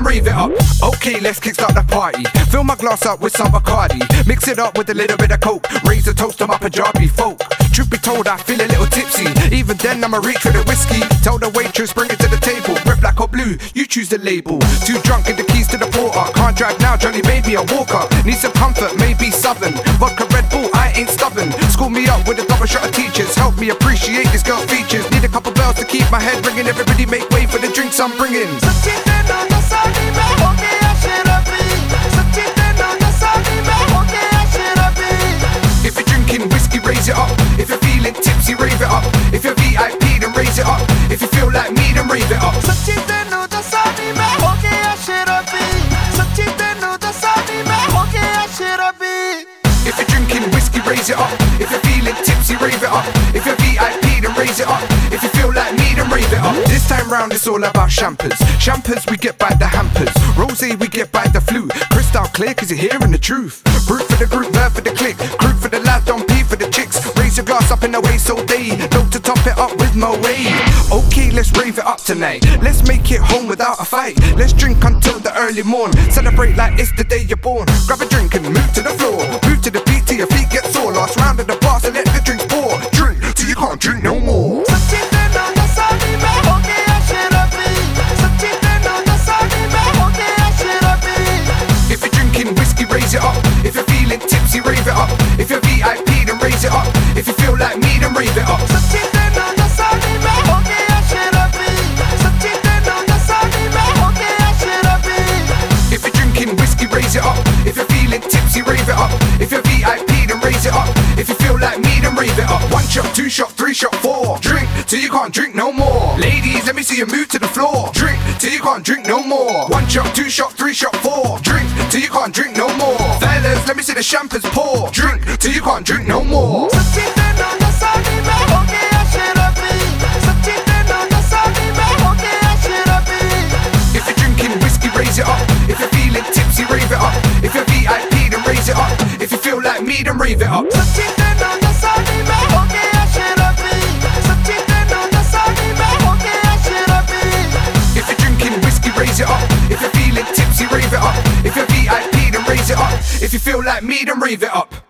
rave it up. Okay, let's kickstart the party. Fill my glass up with some Bacardi. Mix it up with a little bit of coke. Raise a toast to my Punjabi folk. Truth be told, I feel a little tipsy. Even then, I'ma reach for the whiskey. Tell the waitress, bring it to the table. Red, black or blue, you choose the label. Too drunk, get the keys to the porter. Can't drive now, Johnny, maybe a walker. Need some comfort, maybe Southern. Vodka, Red Bull, I ain't stubborn. School me up with a double shot of teachers. Help me appreciate this girl's features. Need a couple bells to keep my head ringing. Everybody make way for the drinks I'm bringing. If you're drinking whiskey, raise it up. If you're feeling tipsy, rave it up. If you're VIP, then raise it up. If you feel like me, then rave it up. If you're drinking whiskey, raise it up. If you're feeling tipsy, rave it up. If you're VIP, then raise it up. If you feel like me, then rave it up. This time round it's all about champers. Champers we get by the hampers. Rosé we get by the flute. Crystal clear cause you're hearing the truth. Brute for the group, verb for the click. Crude for the lads, don't pee for the chicks. Raise your glass up in the way so they know to top it up with Moe. Okay, let's rave it up tonight. Let's make it home without a fight. Let's drink until the early morn. Celebrate like it's the day you're born. Grab a drink and move to the floor. Move to the beat till your feet get sore. Last round of the bar, so let the drinks pour. Drink till you can't drink no more. If you're drinking whiskey, raise it up. If you're feeling tipsy, rave it up. If you're VIP, then raise it up. If you feel like me, then rave it up. If you're drinking whiskey, raise it up. If you're feeling tipsy, rave it up. If you're VIP, then raise it up. If you feel like me, then rave it up. 1 shot, 2 shot, 3 shot, 4. Drink till you can't drink no more. Ladies, let me see you move to the floor. Drink till you can't drink no more. 1 shot, 2 shot, 3 shot, 4. Drink till you can't drink no more. Fellas, let me see the champers pour. Drink till you can't drink no more. If you're drinking whiskey, raise it up. If you're feeling tipsy, rave it up. If you're VIP, then raise it up. If you feel like me, then rave it up. If you're drinking whiskey, raise it up. If you're feeling tipsy, rave it up. If you're VIP, then raise it up. If you feel like me, then rave it up.